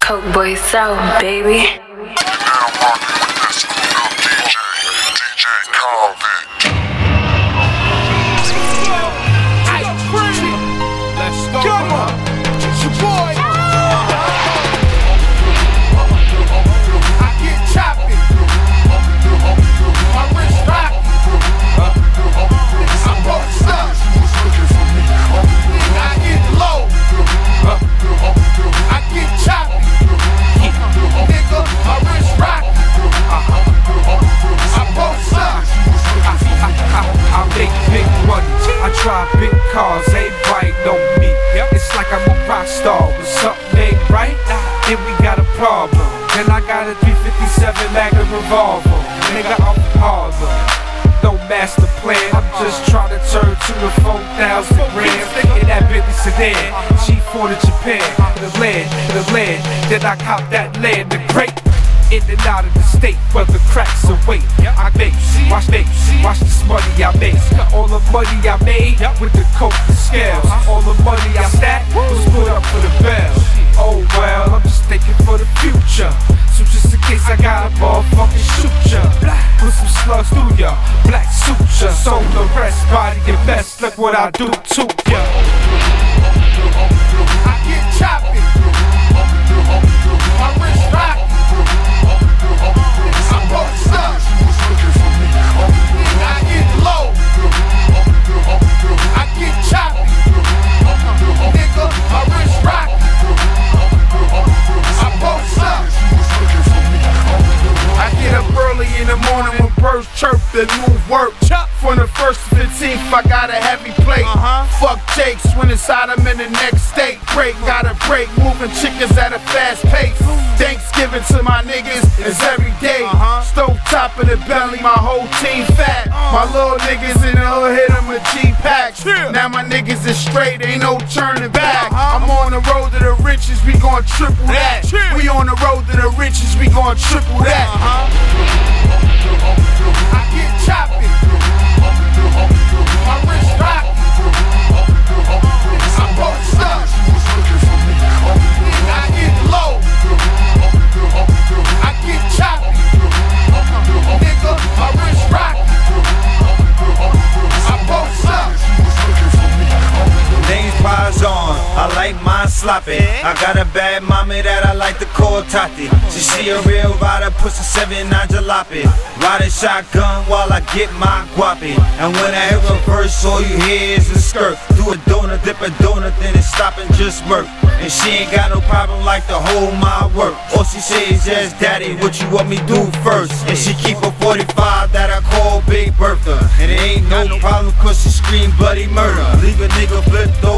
Coke boy sound, baby. Now rockin' with that screwed up DJ Convict. Let's go. Come on, it's your boy. I get choppy. My wrist rocky. I'm both stuck. I get low. I get choppy. Nigga, my wrist rocky. I'm both stuck. I make big money, I drive big cars, everybody know me. It's like I'm a rock star, when something ain't right, then we got a problem. Then I got a 357 Magnum revolver, nigga I'm Harlem. No master plan, I'm just trying to turn 2 to 4,000 grams in that Bentley sedan. G4 to Japan, the land, then I cop that land, the great. In and out of the state, where the cracks away. I make, watch this money I make. All the money I made with the coke and scales. All the money I stacked was put up for the bell. Oh well, I'm just thinking for the future. So just in case I got a motherfucking shoot ya, put some slugs through ya, black suture. So the rest, body and mess, look what I do to ya. I get choppy. My wrist rocky. I'm both stuck. I get low. I get choppy. Nigga, my wrist rocky. I'm both stuck. I get up early in the morning when birds chirp and move work. From the 1st to 15th, I got a heavy plate. Fuck Jakes when inside I'm in the next state. Break, got a break, moving chickens at a fast pace. Thanksgiving to my niggas is every day. Stove top of the belly, my whole team fat. My little niggas in the hood hit them with G-packs. Now my niggas is straight, ain't no turning back. I'm on the road to the riches, we gon' triple that. We on the road to the riches, we gon' triple that. I get choppy. My wrist rocky. I'm both stuck. I get low. I get choppy. Nigga, my wrist rocky. I'm both stuck. Name's Pazon, I like mine sloppy. I got a bad mommy that I like to call Tati. She a real rider, push a 7-9 jalopy. Riding shotgun while I get my guapi. And when I hit reverse, all you hear is a skirt. Do a donut, dip a donut, then it's stop and just work. And she ain't got no problem like to hold my work. All she say is yes, daddy, what you want me do first? And she keep a 45 that I call Big Bertha. And it ain't no problem cause she scream bloody murder. Leave a nigga flipped off